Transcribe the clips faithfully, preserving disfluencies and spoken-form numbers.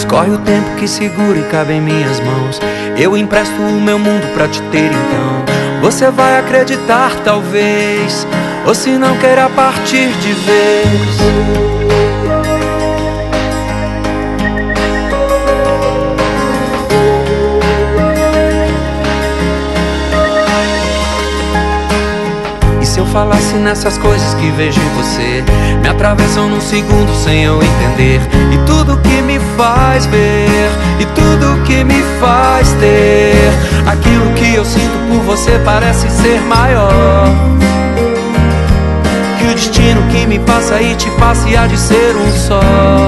Corre o tempo que segura e cabe em minhas mãos. Eu empresto o meu mundo pra te ter então. Você vai acreditar talvez, ou se não queira partir de vez. Se eu falasse nessas coisas que vejo em você, me atravessam num segundo sem eu entender. E tudo que me faz ver, e tudo que me faz ter, aquilo que eu sinto por você parece ser maior que o destino que me passa e te passa e há de ser um só.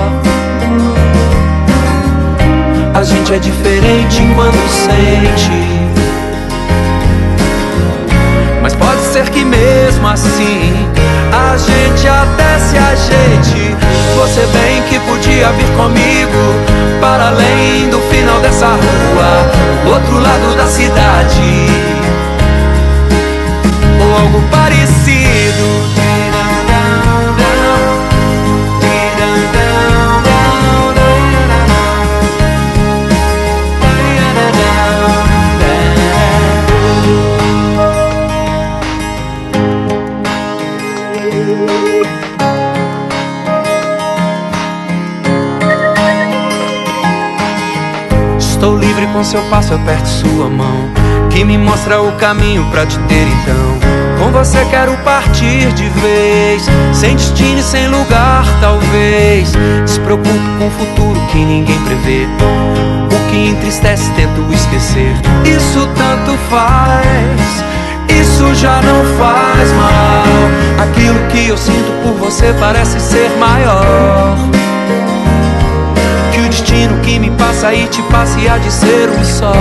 A gente é diferente quando sente, mas pode ser que mesmo assim a gente até se ajeite. Você bem que podia vir comigo para além do final dessa rua, do outro lado da cidade, ou algo parecido. Estou livre com seu passo, aperto sua mão, que me mostra o caminho pra te ter então. Com você quero partir de vez, sem destino e sem lugar talvez. Despreocupo com o futuro que ninguém prevê, o que entristece tento esquecer. Isso tanto faz, isso já não faz mal. Aquilo que eu sinto por você parece ser maior que o destino que me passa e te passa e há de ser um só.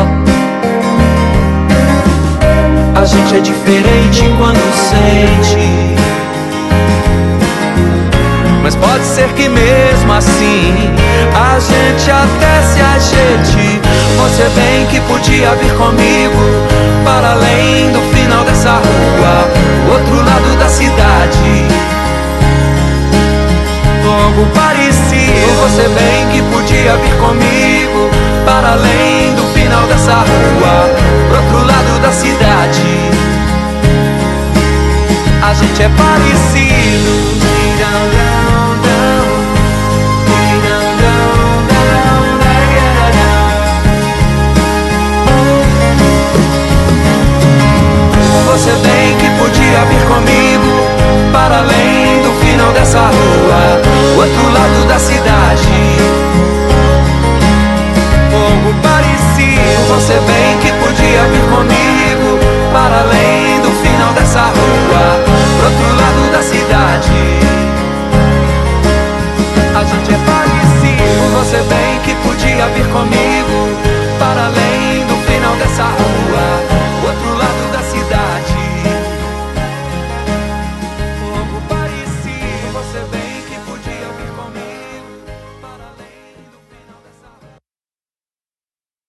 A gente é diferente quando sente, mas pode ser que mesmo assim a gente até se ajeite. Você bem que podia vir comigo para além do final dessa rua, do outro lado da cidade, algo parecido. Você bem que podia vir comigo para além do final dessa rua,